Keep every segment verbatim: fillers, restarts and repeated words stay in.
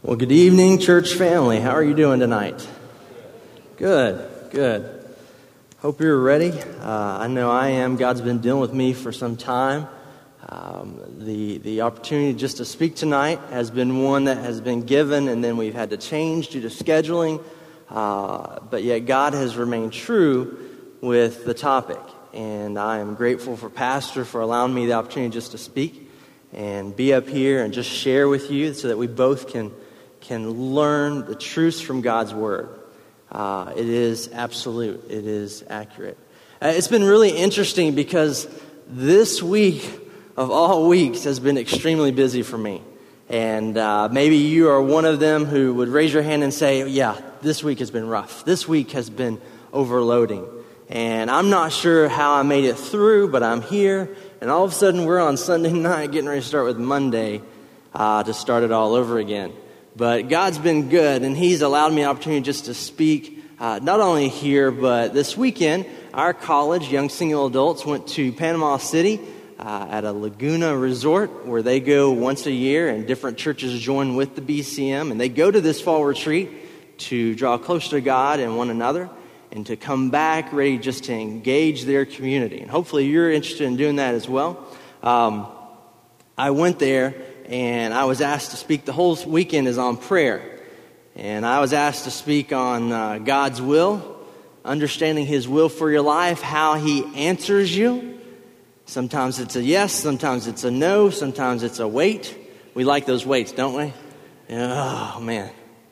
Well, good evening, church family. How are you doing tonight? Good, good. Hope you're ready. Uh, I know I am. God's been dealing with me for some time. Um, the the opportunity just to speak tonight has been one that has been given, and then we've had to change due to scheduling. Uh, but yet God has remained true with the topic, and I am grateful for Pastor for allowing me the opportunity just to speak and be up here and just share with you so that we both can can learn the truths from God's Word. Uh, it is absolute. It is accurate. Uh, it's been really interesting because this week of all weeks has been extremely busy for me. And uh, maybe you are one of them who would raise your hand and say, yeah, this week has been rough. This week has been overloading. And I'm not sure how I made it through, but I'm here. And all of a sudden we're on Sunday night getting ready to start with Monday uh, to start it all over again. But God's been good, and He's allowed me an opportunity just to speak, uh, not only here, but this weekend. Our college, young single adults, went to Panama City uh, at a Laguna resort where they go once a year, and different churches join with the B C M. And they go to this fall retreat to draw closer to God and one another, and to come back ready just to engage their community. And hopefully you're interested in doing that as well. Um, I went there, and I was asked to speak. The whole weekend is on prayer. And I was asked to speak on uh, God's will, understanding His will for your life, how He answers you. Sometimes it's a yes, sometimes it's a no, sometimes it's a wait. We like those waits, don't we? Oh, man.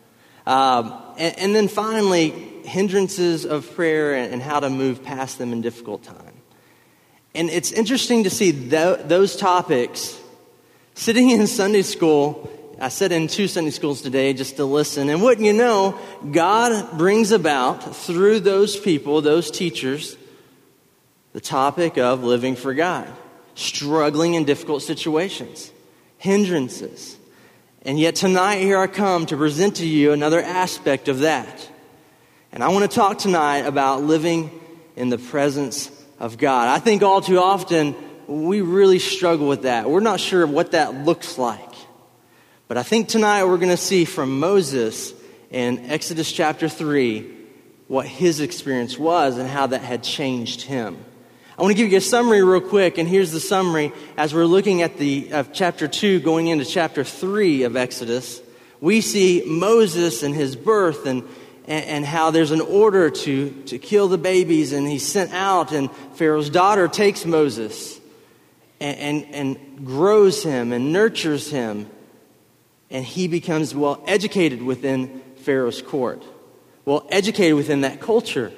Um, and, and then finally, hindrances of prayer and, and how to move past them in difficult time. And it's interesting to see th- those topics sitting in Sunday school. I sat in two Sunday schools today just to listen. And wouldn't you know, God brings about, through those people, those teachers, the topic of living for God. Struggling in difficult situations. Hindrances. And yet tonight, here I come to present to you another aspect of that. And I want to talk tonight about living in the presence of God. I think all too often, we really struggle with that. We're not sure what that looks like. But I think tonight we're going to see from Moses in Exodus chapter three what his experience was and how that had changed him. I want to give you a summary real quick, and here's the summary. As we're looking at the of chapter two going into chapter three of Exodus, we see Moses and his birth and And, and how there's an order to, to kill the babies, and he's sent out, and Pharaoh's daughter takes Moses and, and, and grows him and nurtures him, and he becomes well educated within Pharaoh's court, well educated within that culture.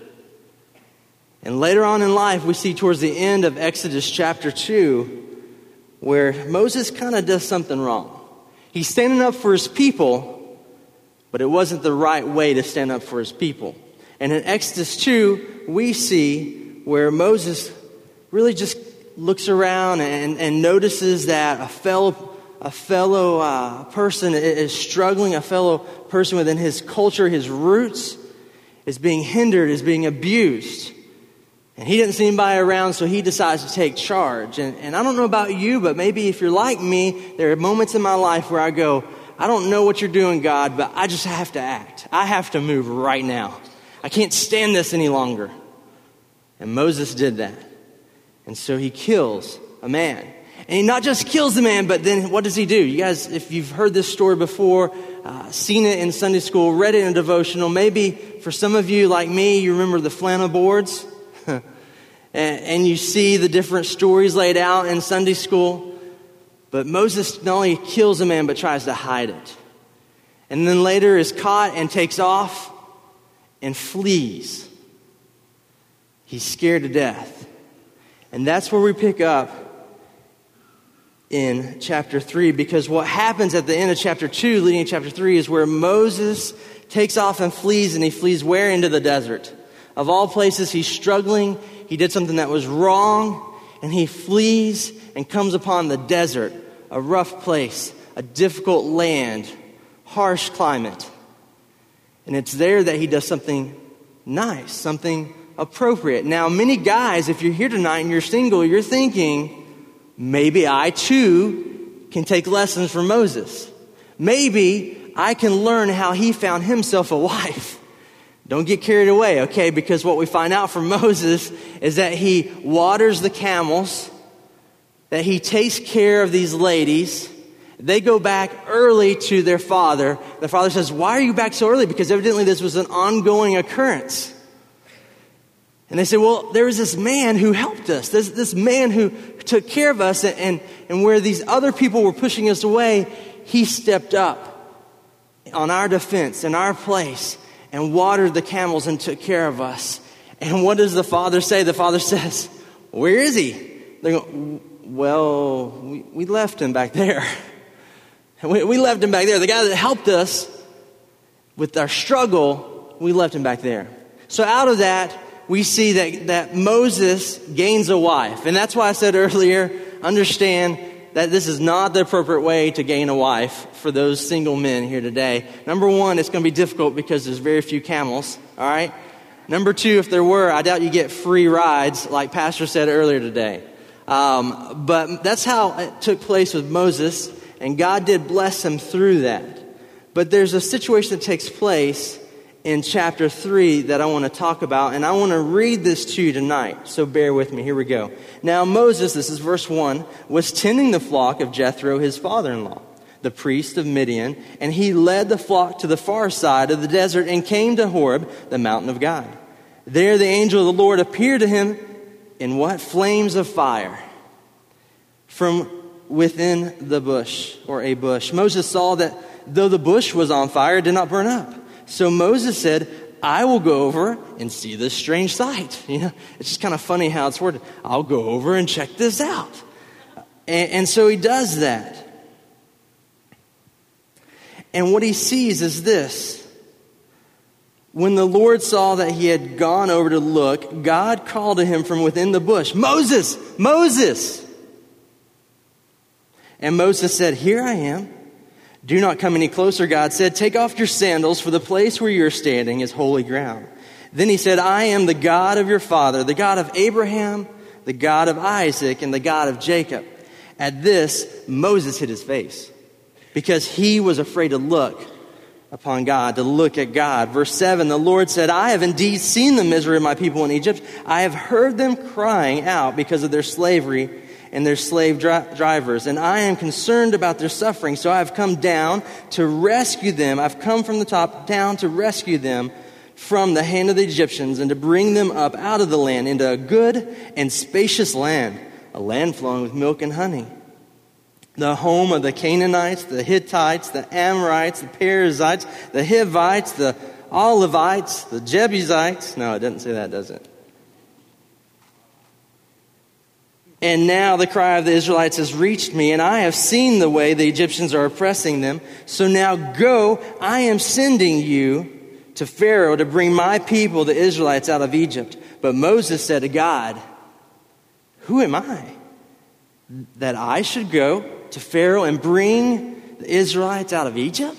And later on in life, we see towards the end of Exodus chapter two, where Moses kind of does something wrong. He's standing up for his people, but it wasn't the right way to stand up for his people. And in Exodus two, we see where Moses really just looks around and, and notices that a fellow, a fellow uh, person is struggling, a fellow person within his culture, his roots, is being hindered, is being abused. And he didn't see anybody around, so he decides to take charge. And, and I don't know about you, but maybe if you're like me, there are moments in my life where I go, I don't know what you're doing, God, but I just have to act. I have to move right now. I can't stand this any longer. And Moses did that. And so he kills a man. And he not just kills the man, but then what does he do? You guys, if you've heard this story before, uh, seen it in Sunday school, read it in a devotional, maybe for some of you like me, you remember the flannel boards. and, and you see the different stories laid out in Sunday school. But Moses not only kills a man, but tries to hide it. And then later is caught and takes off and flees. He's scared to death. And that's where we pick up in chapter three. Because what happens at the end of chapter two, leading to chapter three, is where Moses takes off and flees. And he flees where? Into the desert. Of all places, he's struggling. He did something that was wrong. And he flees and comes upon the desert. A rough place, a difficult land, harsh climate. And it's there that he does something nice, something appropriate. Now, many guys, if you're here tonight and you're single, you're thinking, maybe I too can take lessons from Moses. Maybe I can learn how he found himself a wife. Don't get carried away, okay? Because what we find out from Moses is that he waters the camels, that he takes care of these ladies. They go back early to their father. The father says, why are you back so early? Because evidently this was an ongoing occurrence. And they say, well, there was this man who helped us. This, this man who took care of us. And, and, and where these other people were pushing us away, he stepped up on our defense, in our place, and watered the camels and took care of us. And what does the father say? The father says, where is he? They go, well, we, we left him back there. We, we left him back there. The guy that helped us with our struggle, we left him back there. So out of that, we see that, that Moses gains a wife. And that's why I said earlier, understand that this is not the appropriate way to gain a wife for those single men here today. Number one, it's going to be difficult because there's very few camels, all right? Number two, if there were, I doubt you get free rides like Pastor said earlier today. Um, but that's how it took place with Moses, and God did bless him through that. But there's a situation that takes place in chapter three that I want to talk about, and I want to read this to you tonight, so bear with me. Here we go. Now Moses, this is verse one, was tending the flock of Jethro, his father-in-law, the priest of Midian, and he led the flock to the far side of the desert and came to Horeb, the mountain of God. There the angel of the Lord appeared to him in what? Flames of fire from within the bush, or a bush. Moses saw that though the bush was on fire, it did not burn up. So Moses said, I will go over and see this strange sight. You know, it's just kind of funny how it's worded. I'll go over and check this out. And, and so he does that. And what he sees is this. When the Lord saw that he had gone over to look, God called to him from within the bush, Moses, Moses. And Moses said, here I am. Do not come any closer, God said. Take off your sandals, for the place where you are standing is holy ground. Then he said, I am the God of your father, the God of Abraham, the God of Isaac, and the God of Jacob. At this, Moses hid his face, because he was afraid to look upon God, to look at God. Verse seven, the Lord said, I have indeed seen the misery of my people in Egypt. I have heard them crying out because of their slavery and their slave dri- drivers. And I am concerned about their suffering. So I have come down to rescue them. I've come from the top down to rescue them from the hand of the Egyptians and to bring them up out of the land into a good and spacious land, a land flowing with milk and honey. The home of the Canaanites, the Hittites, the Amorites, the Perizzites, the Hivites, the Olivites, the Jebusites. No, it doesn't say that, does it? And now the cry of the Israelites has reached me, and I have seen the way the Egyptians are oppressing them. So now go, I am sending you to Pharaoh to bring my people, the Israelites, out of Egypt. But Moses said to God, who am I that I should go to Pharaoh and bring the Israelites out of Egypt?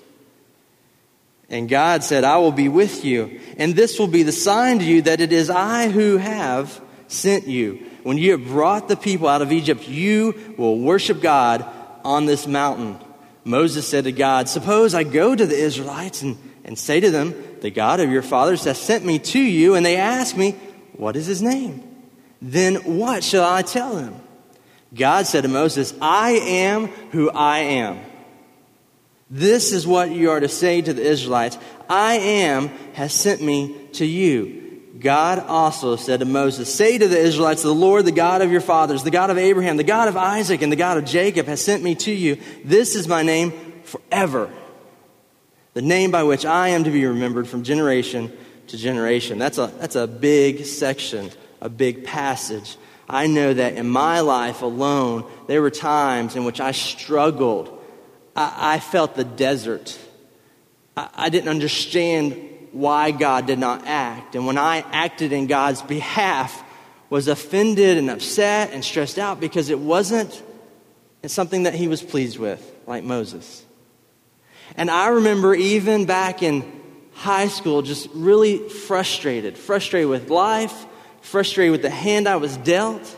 And God said, I will be with you, and this will be the sign to you that it is I who have sent you. When you have brought the people out of Egypt, you will worship God on this mountain. Moses said to God, suppose I go to the Israelites and, and say to them, the God of your fathers has sent me to you, and they ask me, what is his name? Then what shall I tell them? God said to Moses, I am who I am. This is what you are to say to the Israelites. I am has sent me to you. God also said to Moses, say to the Israelites, the Lord, the God of your fathers, the God of Abraham, the God of Isaac, and the God of Jacob has sent me to you. This is my name forever, the name by which I am to be remembered from generation to generation. That's a, that's a big section, a big passage. I know that in my life alone, there were times in which I struggled. I, I felt the desert. I, I didn't understand why God did not act. And when I acted in God's behalf, was offended and upset and stressed out because it wasn't something that he was pleased with, like Moses. And I remember even back in high school, just really frustrated, frustrated with life, frustrated with the hand I was dealt,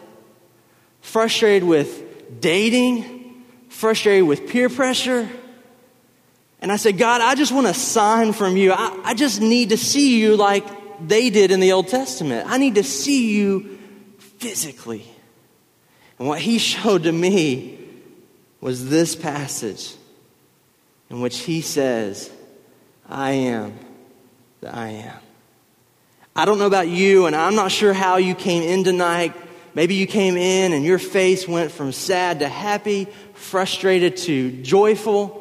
frustrated with dating, frustrated with peer pressure. And I said, God, I just want a sign from you. I, I just need to see you like they did in the Old Testament. I need to see you physically. And what he showed to me was this passage in which he says, I am that I am. I don't know about you, and I'm not sure how you came in tonight. Maybe you came in and your face went from sad to happy, frustrated to joyful,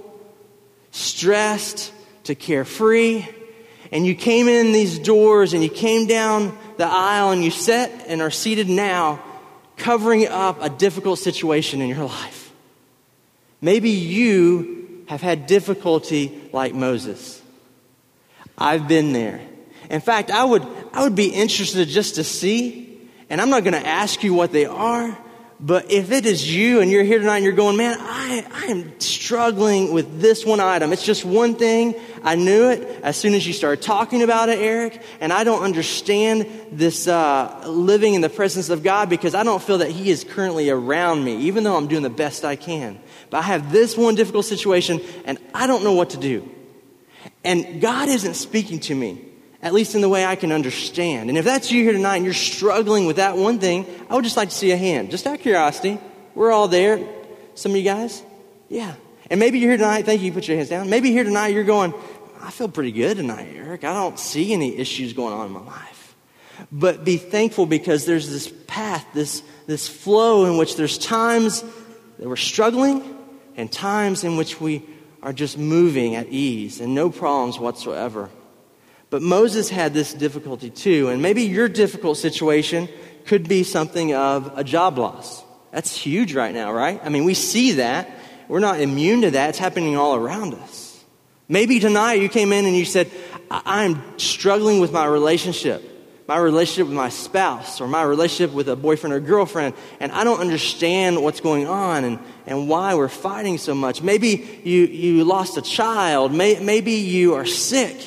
stressed to carefree. And you came in these doors and you came down the aisle and you sat and are seated now covering up a difficult situation in your life. Maybe you have had difficulty like Moses. I've been there. In fact, I would I would be interested just to see, and I'm not going to ask you what they are, but if it is you and you're here tonight and you're going, man, I, I am struggling with this one item. It's just one thing. I knew it as soon as you started talking about it, Eric, and I don't understand this uh, living in the presence of God because I don't feel that he is currently around me, even though I'm doing the best I can. But I have this one difficult situation, and I don't know what to do. And God isn't speaking to me, at least in the way I can understand. And if that's you here tonight and you're struggling with that one thing, I would just like to see a hand. Just out of curiosity. We're all there. Some of you guys? Yeah. And maybe you're here tonight. Thank you. You put your hands down. Maybe here tonight you're going, I feel pretty good tonight, Eric. I don't see any issues going on in my life. But be thankful because there's this path, this, this flow in which there's times that we're struggling and times in which we are just moving at ease and no problems whatsoever. But Moses had this difficulty too, and maybe your difficult situation could be something of a job loss. That's huge right now, right? I mean, we see that. We're not immune to that. It's happening all around us. Maybe tonight you came in and you said, I'm struggling with my relationship, my relationship with my spouse, or my relationship with a boyfriend or girlfriend, and I don't understand what's going on and, and why we're fighting so much. Maybe you, you lost a child. May, maybe you are sick.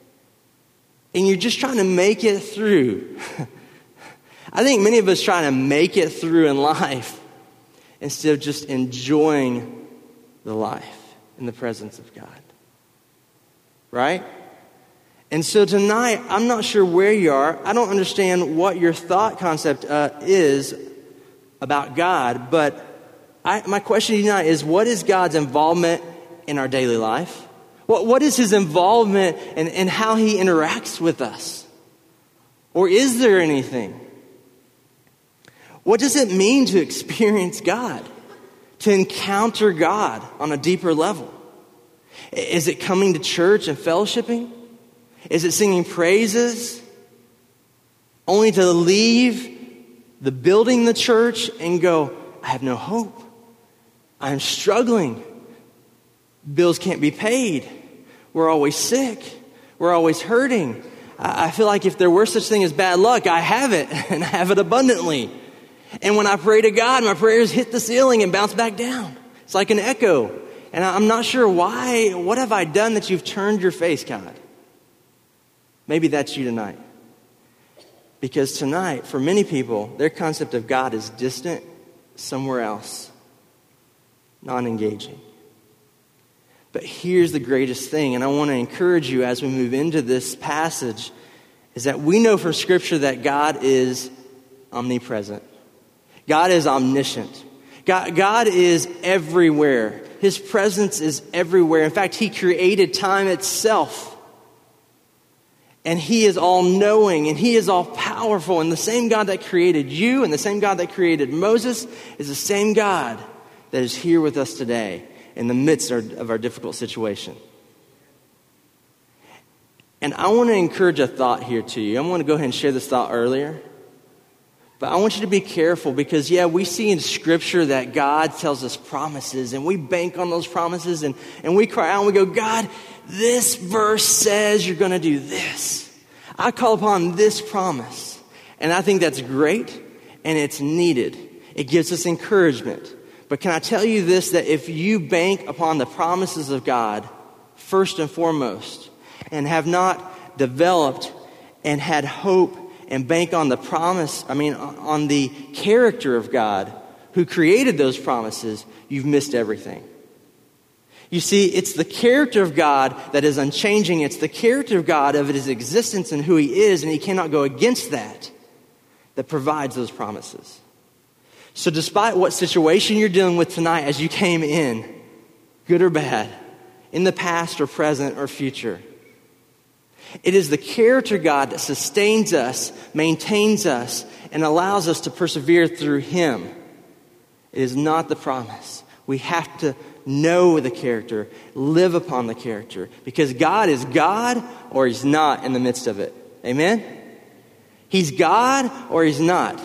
And you're just trying to make it through. I think many of us try to make it through in life instead of just enjoying the life in the presence of God. Right? And so tonight, I'm not sure where you are. I don't understand what your thought concept uh, is about God. But I, my question to you tonight is, what is God's involvement in our daily life? What, what is his involvement and, and how he interacts with us? Or is there anything? What does it mean to experience God? To encounter God on a deeper level? Is it coming to church and fellowshipping? Is it singing praises? Only to leave the building, the church, and go, I have no hope. I'm struggling. Bills can't be paid. We're always sick. We're always hurting. I feel like if there were such thing as bad luck, I have it, and I have it abundantly. And when I pray to God, my prayers hit the ceiling and bounce back down. It's like an echo. And I'm not sure why. What have I done that you've turned your face, God? Maybe that's you tonight. Because tonight, for many people, their concept of God is distant, somewhere else, non-engaging. But here's the greatest thing, and I want to encourage you as we move into this passage, is that we know from Scripture that God is omnipresent. God is omniscient. God, God is everywhere. His presence is everywhere. In fact, he created time itself. And he is all-knowing, and he is all-powerful. And the same God that created you and the same God that created Moses is the same God that is here with us today in the midst of our difficult situation. And I want to encourage a thought here to you. I'm going to go ahead and share this thought earlier. But I want you to be careful because, yeah, we see in Scripture that God tells us promises, and we bank on those promises, and, and we cry out and we go, God, this verse says you're going to do this. I call upon this promise. And I think that's great, and it's needed. It gives us encouragement. But can I tell you this, that if you bank upon the promises of God, first and foremost, and have not developed and had hope and bank on the promise, I mean, on the character of God who created those promises, you've missed everything. You see, it's the character of God that is unchanging. It's the character of God of his existence and who he is, and he cannot go against that, that provides those promises. So despite what situation you're dealing with tonight as you came in, good or bad, in the past or present or future, it is the character of God that sustains us, maintains us, and allows us to persevere through him. It is not the promise. We have to know the character, live upon the character, because God is God or he's not in the midst of it. Amen? He's God or he's not.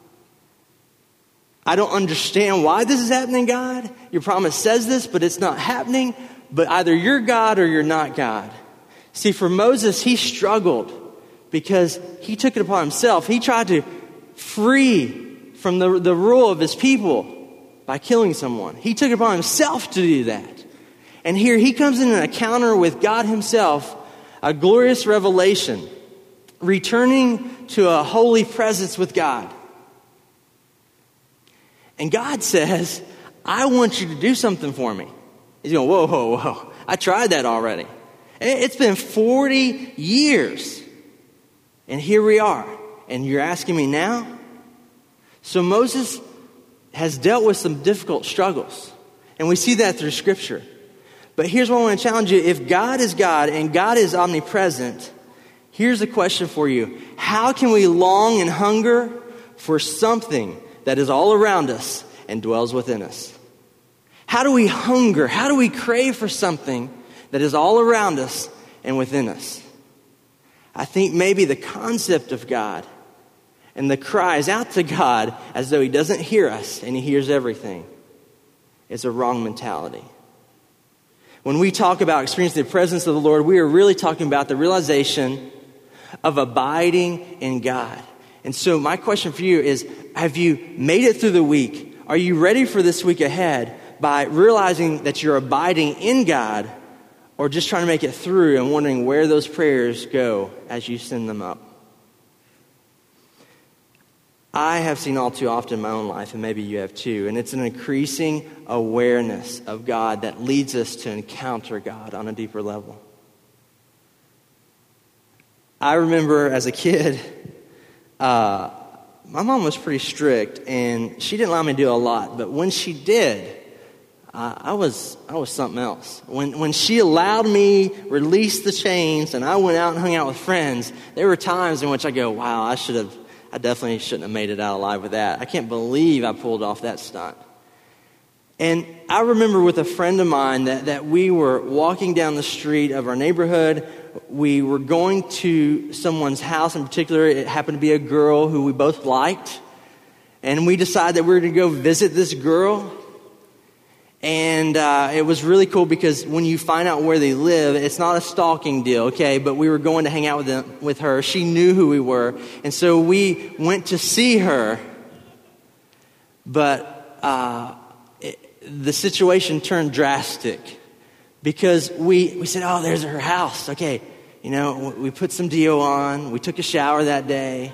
I don't understand why this is happening, God. Your promise says this, but it's not happening. But either you're God or you're not God. See, for Moses, he struggled because he took it upon himself. He tried to free from the, the rule of his people by killing someone. He took it upon himself to do that. And here he comes in an encounter with God himself, a glorious revelation, returning to a holy presence with God. And God says, I want you to do something for me. He's going, whoa, whoa, whoa. I tried that already. It's been forty years. And here we are. And you're asking me now? So Moses has dealt with some difficult struggles. And we see that through Scripture. But here's what I want to challenge you. If God is God and God is omnipresent, here's the question for you. How can we long and hunger for something that is all around us and dwells within us? How do we hunger? How do we crave for something that is all around us and within us? I think maybe the concept of God and the cries out to God as though he doesn't hear us and he hears everything is a wrong mentality. When we talk about experiencing the presence of the Lord, we are really talking about the realization of abiding in God. And so my question for you is, have you made it through the week? Are you ready for this week ahead by realizing that you're abiding in God, or just trying to make it through and wondering where those prayers go as you send them up? I have seen all too often in my own life, and maybe you have too, and it's an increasing awareness of God that leads us to encounter God on a deeper level. I remember as a kid, uh, my mom was pretty strict, and she didn't allow me to do a lot, but when she did, uh, I was I was something else. When when she allowed me release the chains and I went out and hung out with friends, there were times in which I go, wow, I should have, I definitely shouldn't have made it out alive with that. I can't believe I pulled off that stunt. And I remember with a friend of mine that, that we were walking down the street of our neighborhood. We were going to someone's house in particular. It happened to be a girl who we both liked. And we decided that we were going to go visit this girl. And uh, it was really cool because when you find out where they live, it's not a stalking deal, okay? But we were going to hang out with them, with her. She knew who we were. And so we went to see her. But uh, it, the situation turned drastic because we, we said, oh, there's her house. Okay, you know, we put some deo on. We took a shower that day.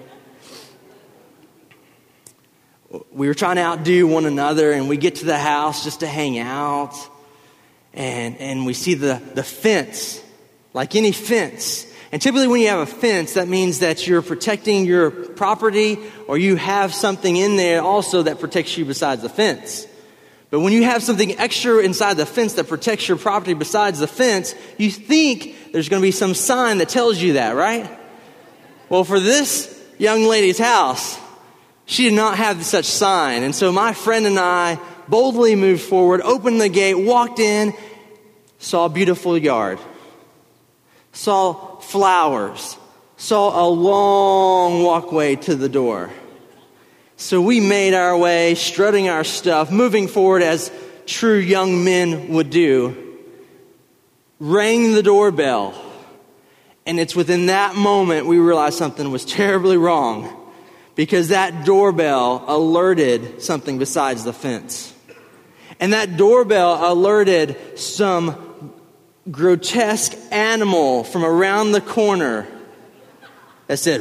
We were trying to outdo one another, and we get to the house just to hang out. And and we see the, the fence, like any fence. And typically when you have a fence, that means that you're protecting your property, or you have something in there also that protects you besides the fence. But when you have something extra inside the fence that protects your property besides the fence, you think there's going to be some sign that tells you that, right? Well, for this young lady's house, she did not have such sign. And so my friend and I boldly moved forward, opened the gate, walked in, saw a beautiful yard, saw flowers, saw a long walkway to the door. So we made our way, strutting our stuff, moving forward as true young men would do, rang the doorbell. And it's within that moment we realized something was terribly wrong, because that doorbell alerted something besides the fence. And that doorbell alerted some grotesque animal from around the corner that said,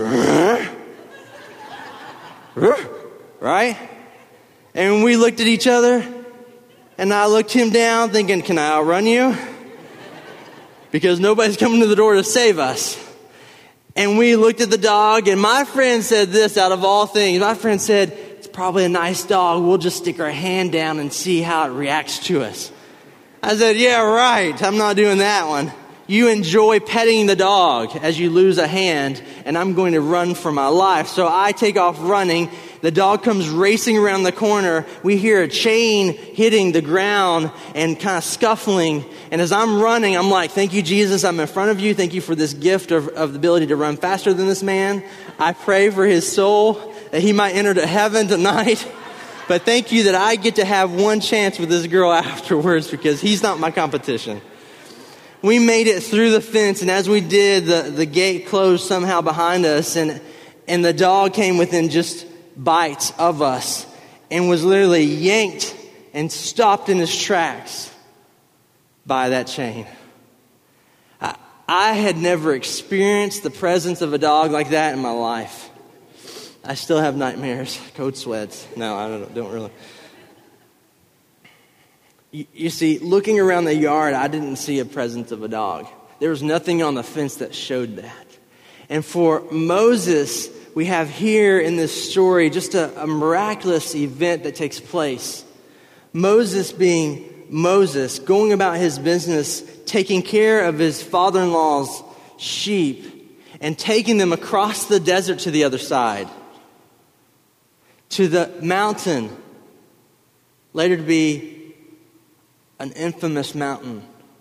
right? And we looked at each other And I looked him down thinking, can I outrun you? Because nobody's coming to the door to save us. And we looked at the dog, and my friend said this out of all things. My friend said, it's probably a nice dog. We'll just stick our hand down and see how it reacts to us. I said, yeah, right. I'm not doing that one. You enjoy petting the dog as you lose a hand, and I'm going to run for my life. So I take off running. The dog comes racing around the corner. We hear a chain hitting the ground and kind of scuffling. And as I'm running, I'm like, thank you, Jesus. I'm in front of you. Thank you for this gift of, of the ability to run faster than this man. I pray for his soul that he might enter to heaven tonight. But thank you that I get to have one chance with this girl afterwards because he's not my competition. We made it through the fence, and as we did, the, the gate closed somehow behind us, and and the dog came within just bites of us and was literally yanked and stopped in his tracks by that chain. I, I had never experienced the presence of a dog like that in my life. I still have nightmares, cold sweats. No, I don't, don't really. You, you see, looking around the yard, I didn't see a presence of a dog. There was nothing on the fence that showed that. And for Moses, we have here in this story just a, a miraculous event that takes place. Moses being Moses, going about his business, taking care of his father-in-law's sheep and taking them across the desert to the other side, to the mountain, later to be an infamous mountain.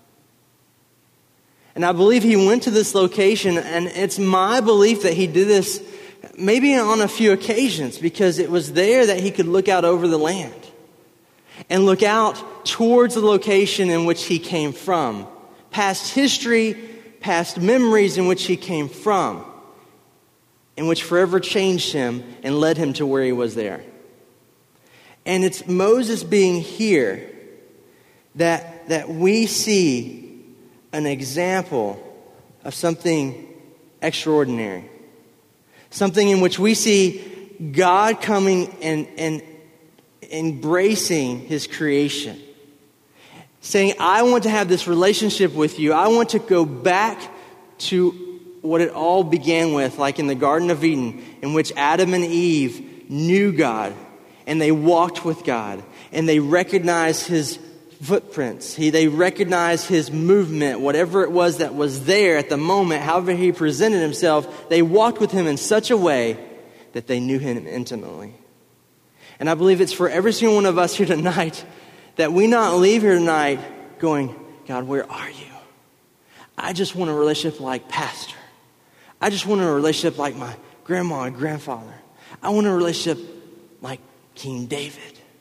And I believe he went to this location, and it's my belief that he did this maybe on a few occasions because it was there that he could look out over the land and look out towards the location in which he came from, past history, past memories in which he came from, in which forever changed him and led him to where he was there. And it's Moses being here that that we see an example of something extraordinary. Something in which we see God coming and, and embracing his creation. Saying, I want to have this relationship with you. I want to go back to what it all began with, like in the Garden of Eden, in which Adam and Eve knew God, and they walked with God, and they recognized his footprints. He, they recognized his movement, whatever it was that was there at the moment, however he presented himself, they walked with him in such a way that they knew him intimately. And I believe it's for every single one of us here tonight that we not leave here tonight going, God, where are you? I just want a relationship like Pastor. I just want a relationship like my grandma and grandfather. I want a relationship like King David.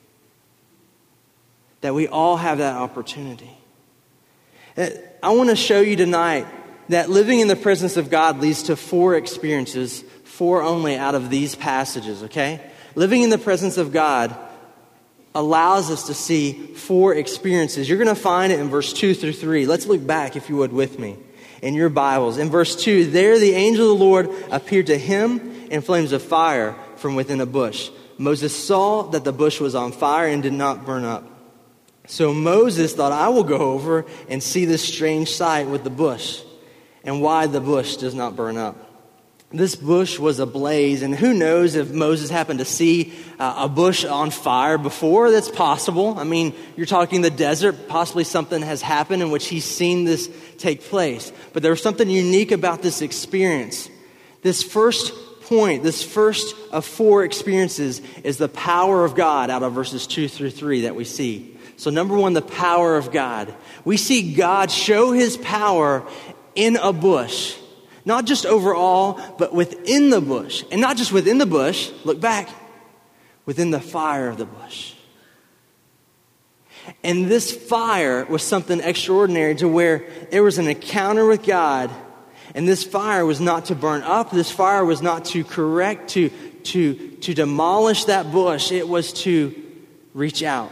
That we all have that opportunity. I want to show you tonight that living in the presence of God leads to four experiences, four only out of these passages, okay? Living in the presence of God allows us to see four experiences. You're going to find it in verse two through three. Let's look back, if you would, with me in your Bibles. In verse two, there the angel of the Lord appeared to him in flames of fire from within a bush. Moses saw that the bush was on fire and did not burn up. So Moses thought, I will go over and see this strange sight with the bush and why the bush does not burn up. This bush was ablaze, and who knows if Moses happened to see uh, a bush on fire before. That's possible. I mean, you're talking the desert. Possibly something has happened in which he's seen this take place. But there was something unique about this experience. This first point, this first of four experiences is the power of God out of verses two through three that we see. So number one, the power of God. We see God show his power in a bush. Not just overall, but within the bush. And not just within the bush, look back, within the fire of the bush. And this fire was something extraordinary to where there was an encounter with God. And this fire was not to burn up. This fire was not to correct, to, to, to demolish that bush. It was to reach out,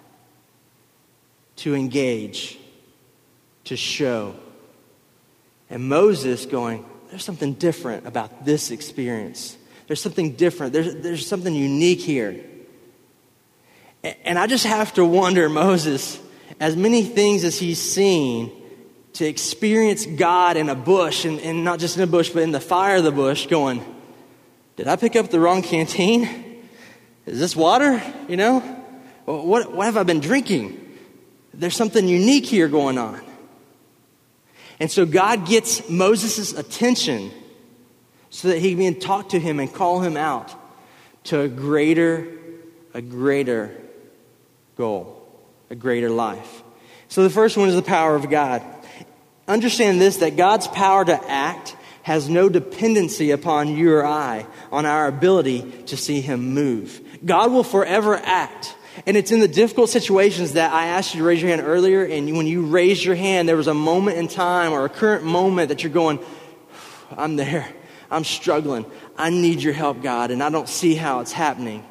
to engage, to show. And Moses going, there's something different about this experience. There's something different. There's, there's something unique here. And I just have to wonder, Moses, as many things as he's seen, to experience God in a bush, and, and not just in a bush, but in the fire of the bush, going, did I pick up the wrong canteen? Is this water? You know? What, what have I been drinking? There's something unique here going on. And so God gets Moses' attention so that he can talk to him and call him out to a greater, a greater goal, a greater life. So the first one is the power of God. Understand this, that God's power to act has no dependency upon you or I, on our ability to see him move. God will forever act. And it's in the difficult situations that I asked you to raise your hand earlier, and when you raised your hand, there was a moment in time or a current moment that you're going, I'm there. I'm struggling. I need your help, God, and I don't see how it's happening.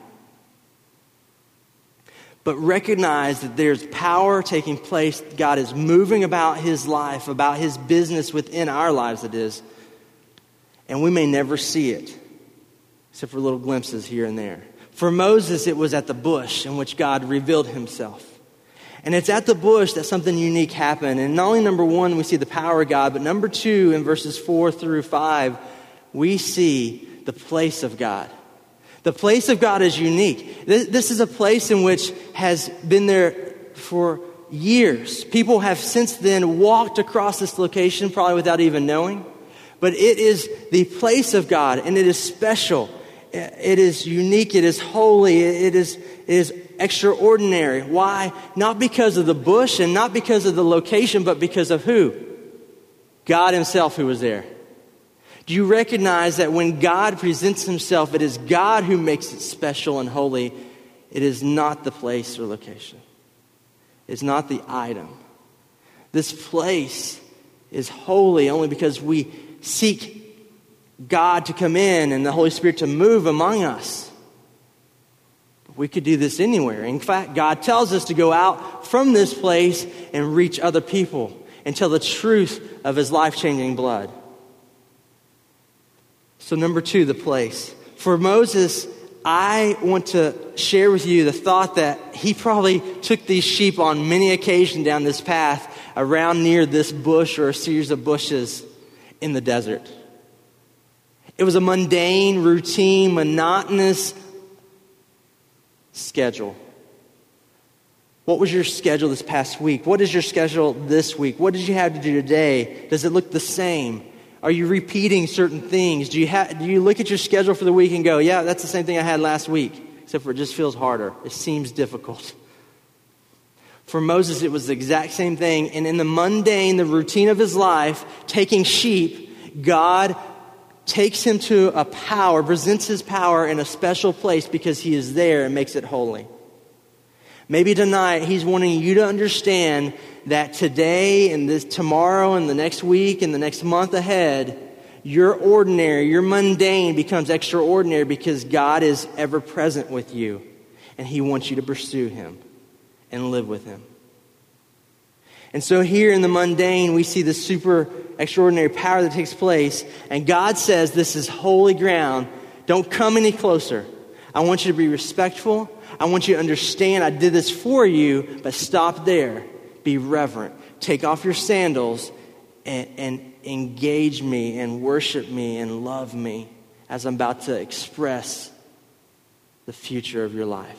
But recognize that there's power taking place. God is moving about his life, about his business within our lives, it is. And we may never see it, except for little glimpses here and there. For Moses, it was at the bush in which God revealed himself. And it's at the bush that something unique happened. And not only, number one, we see the power of God, but number two, in verses four through five, we see the place of God. The place of God is unique. This, this is a place in which has been there for years. People have since then walked across this location, probably without even knowing. But it is the place of God, and it is special. It is unique. It is holy. It is, it is extraordinary. Why? Not because of the bush and not because of the location, but because of who? God himself who was there. Do you recognize that when God presents himself, it is God who makes it special and holy? It is not the place or location. It's not the item. This place is holy only because we seek God to come in and the Holy Spirit to move among us. But we could do this anywhere. In fact, God tells us to go out from this place and reach other people and tell the truth of his life-changing blood. So number two, the place. For Moses, I want to share with you the thought that he probably took these sheep on many occasions down this path around near this bush or a series of bushes in the desert. It was a mundane, routine, monotonous schedule. What was your schedule this past week? What is your schedule this week? What did you have to do today? Does it look the same? Are you repeating certain things? Do you ha- do you look at your schedule for the week and go, yeah, that's the same thing I had last week, except for it just feels harder. It seems difficult. For Moses, it was the exact same thing. And in the mundane, the routine of his life, taking sheep, God takes him to a power, presents his power in a special place because he is there and makes it holy. Maybe tonight he's wanting you to understand that today and this tomorrow and the next week and the next month ahead, your ordinary, your mundane becomes extraordinary because God is ever present with you and he wants you to pursue him and live with him. And so here in the mundane, we see the super extraordinary power that takes place. And God says, this is holy ground. Don't come any closer. I want you to be respectful. I want you to understand I did this for you, but stop there. Be reverent. Take off your sandals and, and engage me and worship me and love me as I'm about to express the future of your life.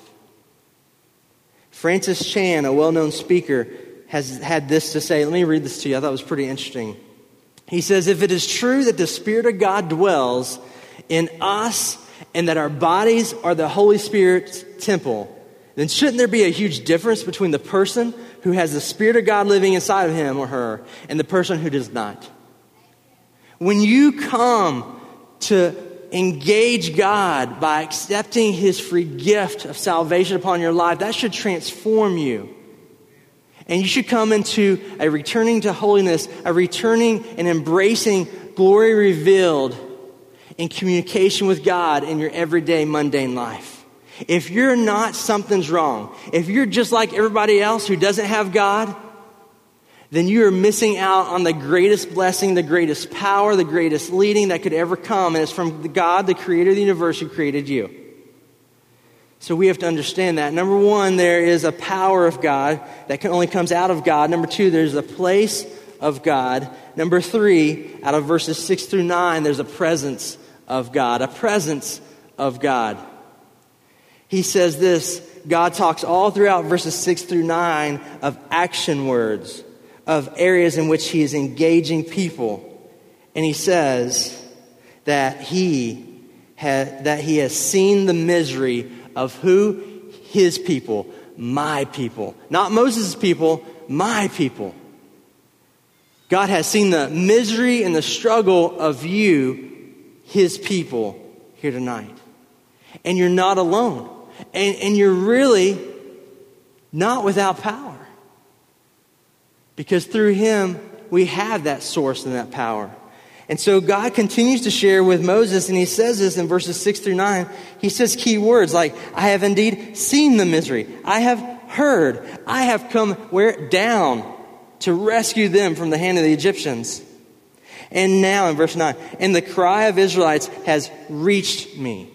Francis Chan, a well-known speaker, has had this to say. Let me read this to you. I thought it was pretty interesting. He says, if it is true that the Spirit of God dwells in us and that our bodies are the Holy Spirit's temple, then shouldn't there be a huge difference between the person who has the Spirit of God living inside of him or her and the person who does not? When you come to engage God by accepting his free gift of salvation upon your life, that should transform you. And you should come into a returning to holiness, a returning and embracing glory revealed in communication with God in your everyday mundane life. If you're not, something's wrong. If you're just like everybody else who doesn't have God, then you are missing out on the greatest blessing, the greatest power, the greatest leading that could ever come. And it's from God, the creator of the universe, who created you. So we have to understand that. Number one, there is a power of God that can only comes out of God. Number two, there's a place of God. Number three, out of verses six through nine, there's a presence of God. A presence of God. He says this, God talks all throughout verses six through nine of action words, of areas in which he is engaging people. And he says that he had, that he has seen the misery of who? His people, my people. Not Moses' people, my people. God has seen the misery and the struggle of you, his people, here tonight. And you're not alone. And, and you're really not without power. Because through him, we have that source and that power. And so God continues to share with Moses, and he says this in verses six through nine. He says key words like, I have indeed seen the misery. I have heard. I have come where down to rescue them from the hand of the Egyptians. And now in verse nine, and the cry of Israelites has reached me.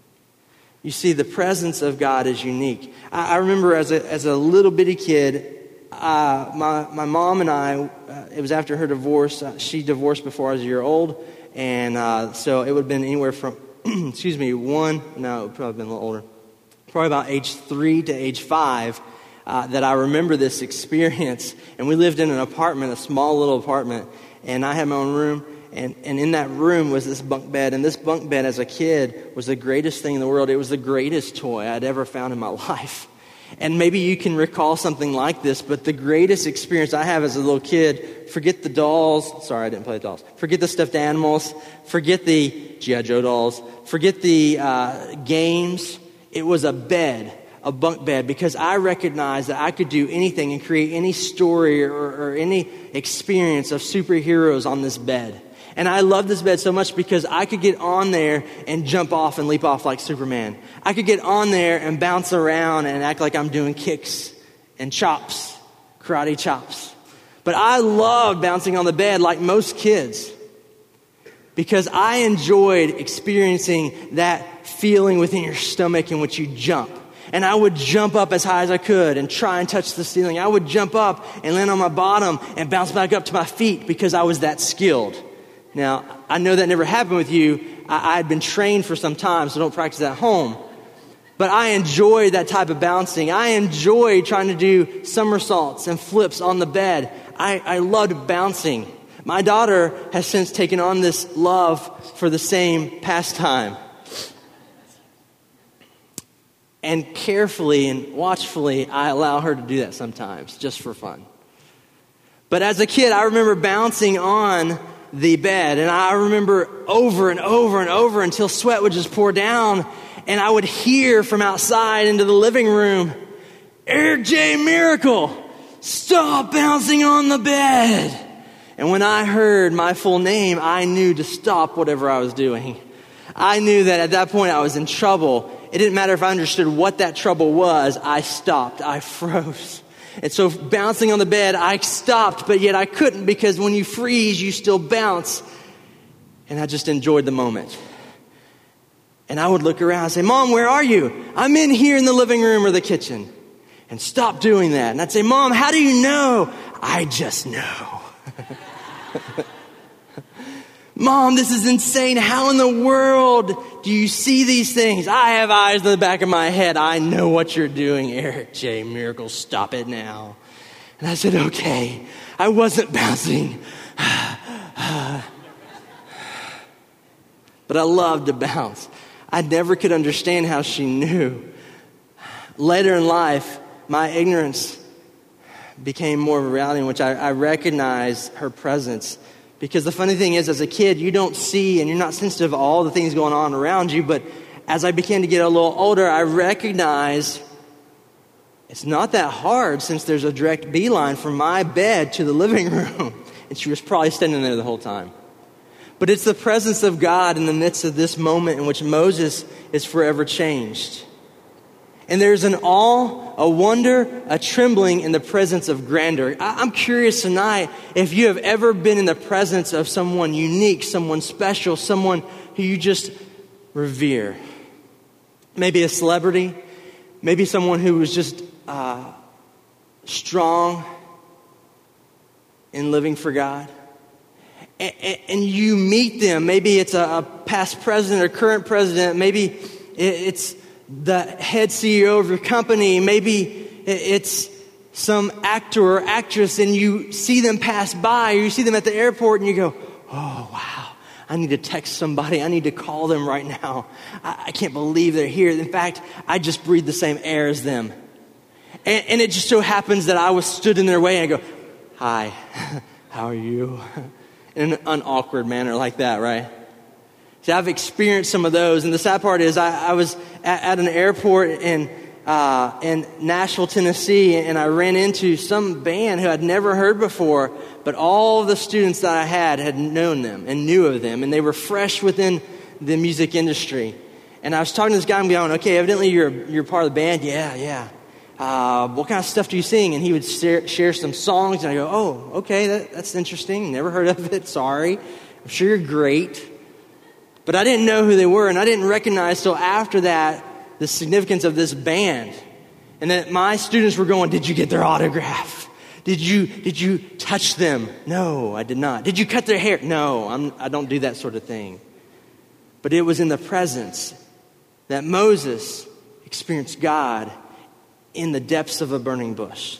You see, the presence of God is unique. I, I remember as a, as a little bitty kid, Uh, my, my mom and I, uh, it was after her divorce. Uh, she divorced before I was a year old. And uh, so it would have been anywhere from, excuse me, one, no, it would probably been a little older. Probably about age three to age five uh, that I remember this experience. And we lived in an apartment, a small little apartment. And I had my own room. And, and in that room was this bunk bed. And this bunk bed as a kid was the greatest thing in the world. It was the greatest toy I'd ever found in my life. And maybe you can recall something like this, but the greatest experience I have as a little kid, forget the dolls. Sorry, I didn't play the dolls. Forget the stuffed animals. Forget the G I. Joe dolls. Forget the uh, games. It was a bed, a bunk bed, because I recognized that I could do anything and create any story or, or any experience of superheroes on this bed. And I love this bed so much because I could get on there and jump off and leap off like Superman. I could get on there and bounce around and act like I'm doing kicks and chops, karate chops. But I loved bouncing on the bed like most kids because I enjoyed experiencing that feeling within your stomach in which you jump. And I would jump up as high as I could and try and touch the ceiling. I would jump up and land on my bottom and bounce back up to my feet because I was that skilled. Now, I know that never happened with you. I, I had been trained for some time, so don't practice at home. But I enjoyed that type of bouncing. I enjoyed trying to do somersaults and flips on the bed. I, I loved bouncing. My daughter has since taken on this love for the same pastime. And carefully and watchfully, I allow her to do that sometimes, just for fun. But as a kid, I remember bouncing on the bed. And I remember over and over and over until sweat would just pour down. And I would hear from outside into the living room, Eric J. Miracle, stop bouncing on the bed. And when I heard my full name, I knew to stop whatever I was doing. I knew that at that point I was in trouble. It didn't matter if I understood what that trouble was. I stopped. I froze. And so bouncing on the bed, I stopped, but yet I couldn't because when you freeze, you still bounce. And I just enjoyed the moment. And I would look around and say, Mom, where are you? I'm in here in the living room or the kitchen. And stop doing that. And I'd say, Mom, how do you know? I just know. Mom, this is insane. How in the world do you see these things? I have eyes in the back of my head. I know what you're doing, Eric J. Miracle. Stop it now. And I said, okay. I wasn't bouncing. But I loved to bounce. I never could understand how she knew. Later in life, my ignorance became more of a reality in which I, I recognized her presence. Because the funny thing is, as a kid, you don't see and you're not sensitive to all the things going on around you. But as I began to get a little older, I recognized it's not that hard since there's a direct beeline from my bed to the living room. And she was probably standing there the whole time. But it's the presence of God in the midst of this moment in which Moses is forever changed. And there's an awe, a wonder, a trembling in the presence of grandeur. I'm curious tonight if you have ever been in the presence of someone unique, someone special, someone who you just revere. Maybe a celebrity. maybe someone who was just uh, strong in living for God. And, and you meet them. Maybe it's a, a past president or current president. Maybe it's the head C E O of your company. Maybe it's some actor or actress, and you see them pass by, or you see them at the airport, and you go, oh, wow, I need to text somebody. I need to call them right now. I, I can't believe they're here. In fact, I just breathe the same air as them. And, and it just so happens that I was stood in their way, and I go, hi, how are you? In an awkward manner like that, right? See, I've experienced some of those. And the sad part is I, I was at, at an airport in uh, in Nashville, Tennessee, and I ran into some band who I'd never heard before, but all the students that I had had known them and knew of them, and they were fresh within the music industry. And I was talking to this guy and going, okay, evidently you're you're part of the band. Yeah, yeah. Uh, what kind of stuff do you sing? And he would share, share some songs, and I go, oh, okay, that, that's interesting. Never heard of it. Sorry. I'm sure you're great. But I didn't know who they were, and I didn't recognize till after that the significance of this band. And that my students were going, did you get their autograph? Did you did you touch them? No, I did not. Did you cut their hair? No, I'm, I don't do that sort of thing. But it was in the presence that Moses experienced God in the depths of a burning bush.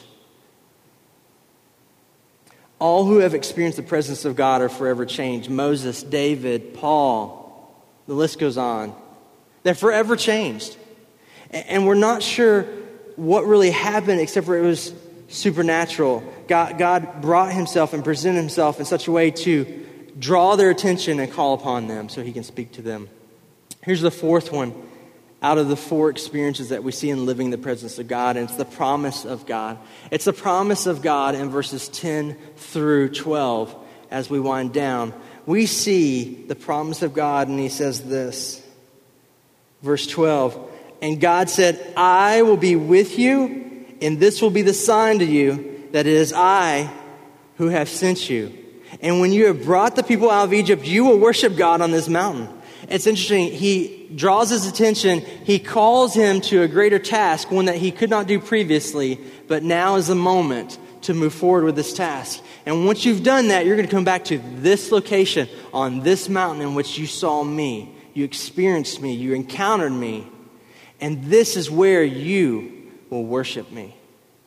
All who have experienced the presence of God are forever changed. Moses, David, Paul, the list goes on. They're forever changed. And we're not sure what really happened except for it was supernatural. God, God brought himself and presented himself in such a way to draw their attention and call upon them so he can speak to them. Here's the fourth one out of the four experiences that we see in living the presence of God, and it's the promise of God. It's the promise of God in verses ten through twelve as we wind down. We see the promise of God, and he says this, verse twelve, and God said, I will be with you, and this will be the sign to you that it is I who have sent you. And when you have brought the people out of Egypt, you will worship God on this mountain. It's interesting. He draws his attention. He calls him to a greater task, one that he could not do previously, but now is the moment to move forward with this task. And once you've done that, you're going to come back to this location on this mountain in which you saw me. You experienced me. You encountered me. And this is where you will worship me.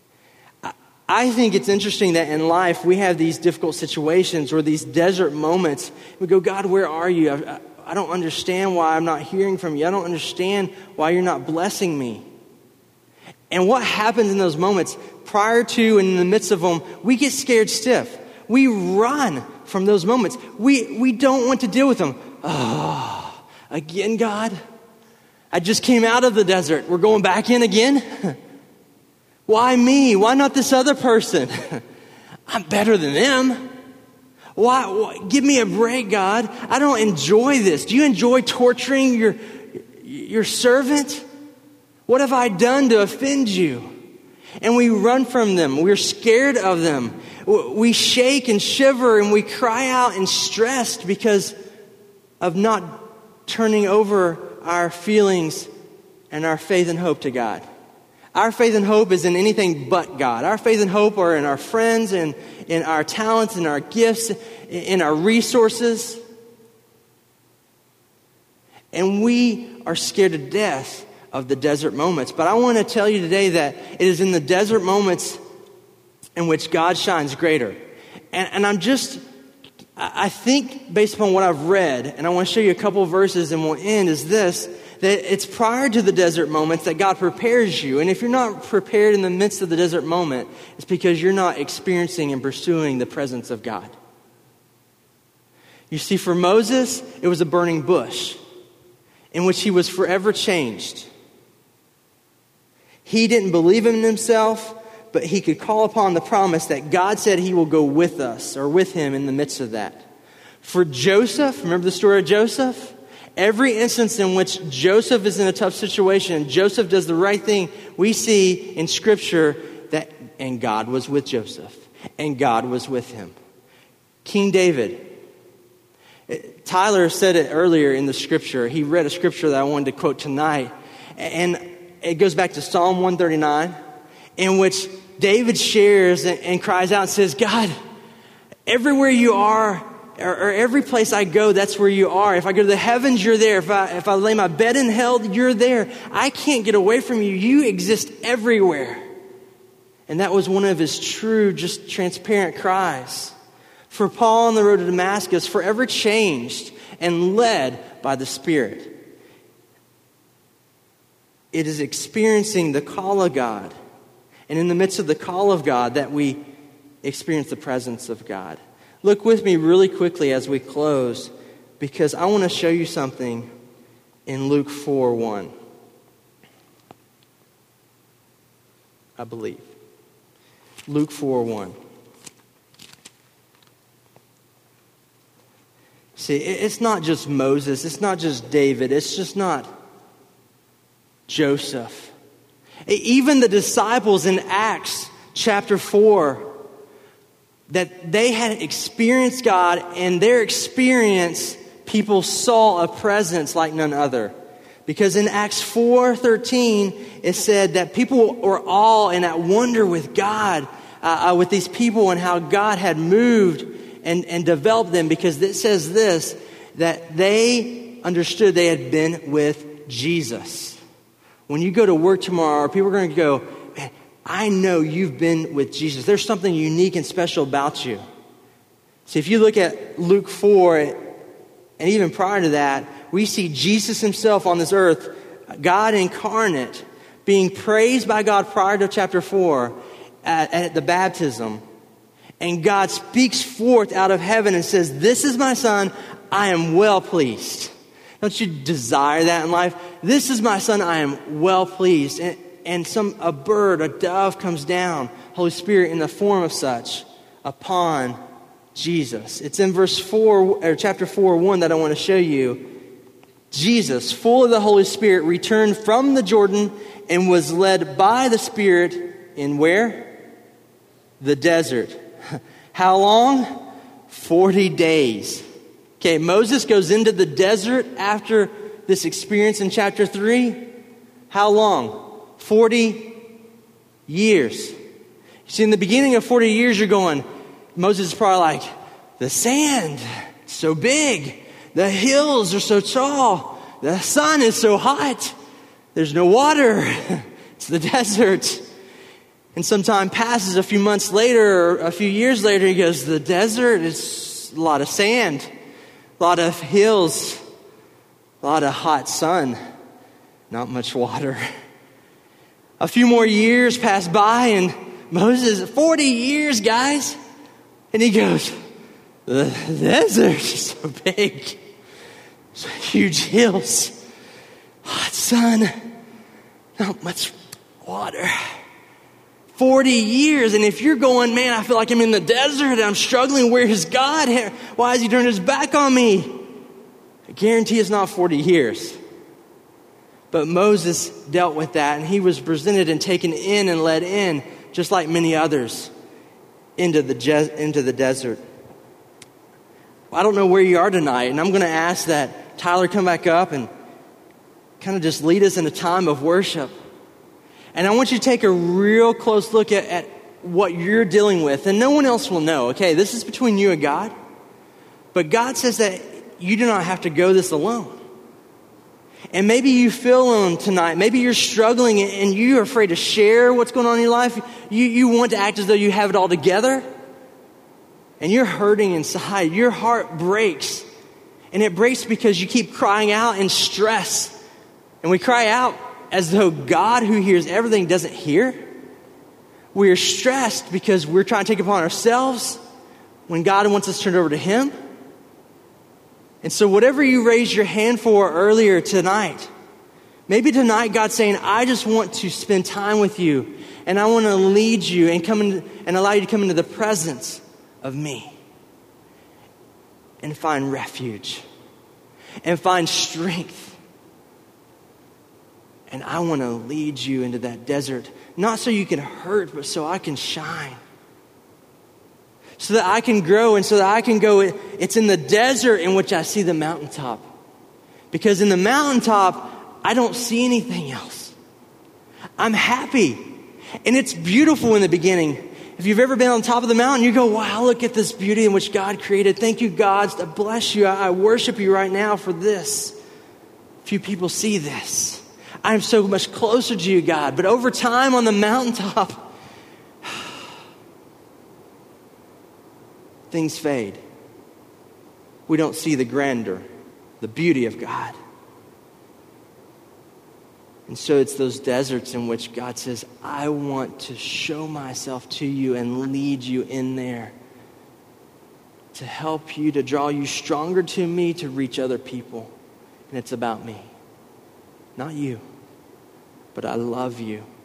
I think it's interesting that in life we have these difficult situations or these desert moments. We go, God, where are you? I, I don't understand why I'm not hearing from you. I don't understand why you're not blessing me. And what happens in those moments, prior to and in the midst of them, we get scared stiff. We run from those moments. We, we don't want to deal with them. Oh, again, God? I just came out of the desert. We're going back in again? Why me? Why not this other person? I'm better than them. Why, why? Give me a break, God. I don't enjoy this. Do you enjoy torturing your, your servant? What have I done to offend you? And we run from them. We're scared of them. We shake and shiver and we cry out in stress because of not turning over our feelings and our faith and hope to God. Our faith and hope is in anything but God. Our faith and hope are in our friends and in our talents and our gifts, in our resources. And we are scared to death of the desert moments. But I want to tell you today that it is in the desert moments in which God shines greater. And, and I'm just, I think based upon what I've read, and I want to show you a couple of verses and we'll end, is this, that it's prior to the desert moments that God prepares you. And if you're not prepared in the midst of the desert moment, it's because you're not experiencing and pursuing the presence of God. You see, for Moses, it was a burning bush in which he was forever changed. He didn't believe in himself, but he could call upon the promise that God said he will go with us or with him in the midst of that. For Joseph, remember the story of Joseph? Every instance in which Joseph is in a tough situation, Joseph does the right thing, we see in Scripture that, and God was with Joseph, and God was with him. King David, Tyler said it earlier in the Scripture. He read a Scripture that I wanted to quote tonight, and it goes back to Psalm one thirty-nine, in which David shares and, and cries out and says, God, everywhere you are, or, or every place I go, that's where you are. If I go to the heavens, you're there. If I, if I lay my bed in hell, you're there. I can't get away from you. You exist everywhere. And that was one of his true, just transparent cries. For Paul on the road to Damascus, forever changed and led by the Spirit. It is experiencing the call of God. And in the midst of the call of God that we experience the presence of God. Look with me really quickly as we close, because I want to show you something in Luke four one. I believe. Luke four one. See, it's not just Moses. It's not just David. It's just not Joseph. Even the disciples in Acts chapter four, that they had experienced God, and their experience, people saw a presence like none other. Because in Acts four thirteen, it said that people were all in that wonder with God, uh, uh, with these people, and how God had moved and, and developed them. Because it says this, that they understood they had been with Jesus. When you go to work tomorrow, people are going to go, man, I know you've been with Jesus. There's something unique and special about you. See, if you look at Luke four, and even prior to that, we see Jesus himself on this earth, God incarnate, being praised by God prior to chapter four at, at the baptism. And God speaks forth out of heaven and says, this is my son, I am well pleased. Don't you desire that in life? This is my son, I am well pleased. And, and some a bird, a dove comes down, Holy Spirit in the form of such, upon Jesus. It's in verse four, or chapter four, one that I want to show you. Jesus, full of the Holy Spirit, returned from the Jordan and was led by the Spirit in where? The desert. How long? Forty days. Okay, Moses goes into the desert after this experience in chapter three. How long? Forty years. You see, in the beginning of forty years, you're going, Moses is probably like, the sand, so big. The hills are so tall. The sun is so hot. There's no water. It's the desert. And some time passes, a few months later, or a few years later, he goes, the desert is a lot of sand. A lot of hills, a lot of hot sun, not much water. A few more years pass by, and Moses, forty years, guys. And he goes, the desert is so big. So huge hills, hot sun, not much water. forty years, and if you're going, man, I feel like I'm in the desert and I'm struggling, where is God? Why has he turned his back on me? I guarantee it's not forty years. But Moses dealt with that, and he was presented and taken in and led in, just like many others, into the, je- into the desert. I don't know where you are tonight, and I'm going to ask that Tyler come back up and kind of just lead us in a time of worship. And I want you to take a real close look at, at what you're dealing with. And no one else will know. Okay, this is between you and God. But God says that you do not have to go this alone. And maybe you feel alone tonight. Maybe you're struggling and you're afraid to share what's going on in your life. You, you want to act as though you have it all together. And you're hurting inside. Your heart breaks. And it breaks because you keep crying out in stress. And we cry out as though God, who hears everything, doesn't hear. We're stressed because we're trying to take it upon ourselves when God wants us turned over to him. And so whatever you raised your hand for earlier tonight, maybe tonight God's saying, I just want to spend time with you, and I want to lead you and come in, and allow you to come into the presence of me and find refuge and find strength. And I want to lead you into that desert, not so you can hurt, but so I can shine. So that I can grow, and so that I can go. It's in the desert in which I see the mountaintop. Because in the mountaintop, I don't see anything else. I'm happy. And it's beautiful in the beginning. If you've ever been on top of the mountain, you go, wow, look at this beauty in which God created. Thank you, God. I bless you. I worship you right now for this. Few people see this. I'm so much closer to you, God. But over time on the mountaintop, things fade. We don't see the grandeur, the beauty of God. And so it's those deserts in which God says, I want to show myself to you and lead you in there to help you, to draw you stronger to me, to reach other people. And it's about me, not you, but I love you.